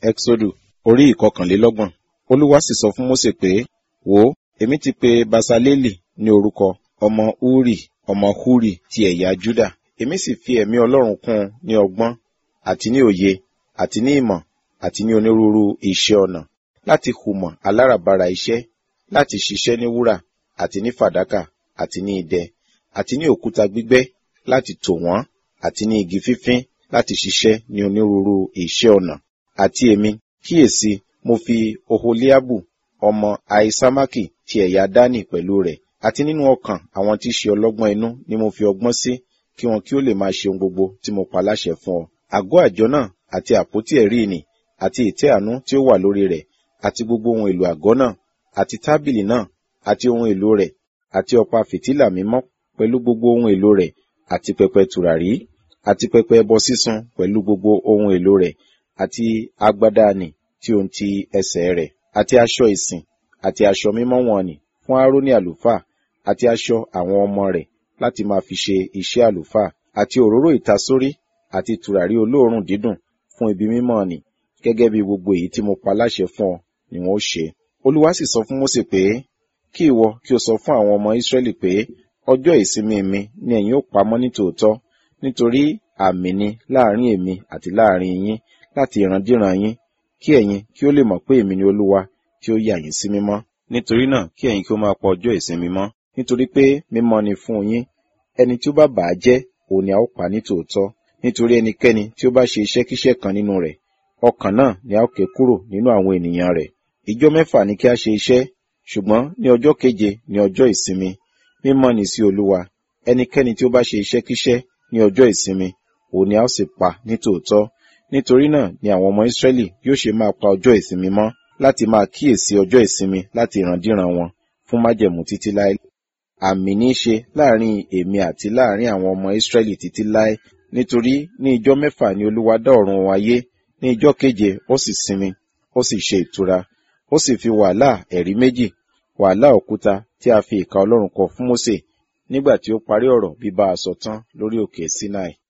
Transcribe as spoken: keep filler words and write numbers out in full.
Ẹ́kísódù orí ìkọkànlélọ́gbọ̀n. Olúwa sì sọ fún Mósè pé, wò ó, èmi ti pe Basaleli ní orúkọ, ọmọ Uri, ọmọ Huri ti ẹ̀yà Júdà. Èmi sì fi ẹ̀mí Ọlọ́run kún un ní ọgbọ́n, àti ní òye, àti ní ìmọ̀, àti ní onírúurú iṣẹ́ ọnà, láti hùmọ̀ aláràbarà iṣẹ́, láti ṣiṣẹ́ ní wúrà, àti ní fàdákà, àti ní idẹ, àti ní òkúta gbígbẹ́, láti tò wọ́n, àti ní igi fífín, láti ṣiṣẹ́ ní onírúurú iṣẹ́ ọnà. Àti èmi, kíyèsí, mo fi Oholiabu, ọmọ Ahisamaki ti ẹ̀yà Dani pẹ̀lú rẹ̀, àti nínú ọkàn àwọn tí í ṣe ọlọ́gbọ́n inú ni mo fi ọgbọ́n sí, kí wọn kí ó lè máa ṣe ohun gbogbo tí mo pa láṣẹ fún ọ. Àgọ́ àjọ náà, àti àpótí ẹ̀rí ìnì, àti ìtẹ́ àánú tí ó wà lórí rẹ̀, àti gbogbo ohun èlò àgọ́ náà, àti tábìlì náà, àti ohun èlò rẹ̀, àti ọ̀pá fìtílà mímọ́ pẹ̀lú gbogbo ohun èlò rẹ̀, àti pẹpẹ tùràrí, àti pẹpẹ ẹbọ sísun pẹ̀lú gbogbo ohun èlò rẹ̀, àti agbádá nì tí ó ń ti ẹsẹ̀ rẹ̀, àti aṣọ ìsìn, àti aṣọ mímọ́ wọn nì fún Árónì àlùfáà, àti aṣọ àwọn ọmọ rẹ̀ láti máa fi ṣe iṣẹ́ àlùfáà, àti òróró ìtasórí, àti tùràrí olóòórùn dídùn fún ibi mímọ́ nì, gẹ́gẹ́ bí gbogbo èyí tí mo pa láṣẹ fún ọ ni wọn ó ṣe. Olúwa sì sọ fún Mósè pé, kí ìwọ kí o sọ fún àwọn ọmọ Ísírẹ́lì pé, ọjọ́ ìsinmi mi ni ẹ̀yin ó pamọ́ ní tòótọ́, nítorí àmì ni láàrin èmi àti láàrin yín láti ìrandíran yín, kí ẹ̀yin kí ó lè mọ̀ pé èmi ni Olúwa tí ó yà yín sí mímọ́. Nítorí náà kí ẹ̀yin kí ó máa pa ọjọ́ ìsinmi mọ́, nítorí pé mímọ́ ni fún yín. Ẹni tí ó bá bà á jẹ́, òun ni a ó pa ní tòótọ́. Nítorí ẹnikẹ́ni tí ó bá ṣe iṣẹ́kíṣẹ́ kan nínú rẹ̀, ọkàn náà ni a ó ké kúrò nínú àwọn ènìyàn rẹ̀. Ìjọ mẹ́fà ni kí a ṣe iṣẹ́, ṣùgbọ́n ní ọjọ́ keje ni ọjọ́ ìsinmi, mímọ́ ni sí Olúwa. Ẹnikẹ́ni tí ó bá ṣe iṣẹ́kíṣẹ́ ní ọjọ́ ìsinmi, òun ni a ó sì pa ní tòótọ́. Nítorí náà ni àwọn ọmọ Ísírẹ́lì yóò ṣe máa pa ọjọ́ ìsinmi mọ́, láti máa kíyèsí ọjọ́ ìsinmi láti ìrandíran wọn fún májẹ̀mú títí láé. Àmì ní í ṣe láàrin èmi àti láàrin àwọn ọmọ Ísírẹ́lì títí láé, nítorí ní ijọ́ mẹ́fà ni Olúwa dá ọ̀run wọn ayé, ní ijọ́ keje ó sì sinmi, ó sì ṣe ìtura. Ó sì fi wàhálà ẹ̀rí méjì, wàhálà òkúta tí a fi ìka Ọlọ́run kọ fún Mósè, nígbà tí ó parí ọ̀rọ̀ bíbá a sọ tán lórí òkè Sinai.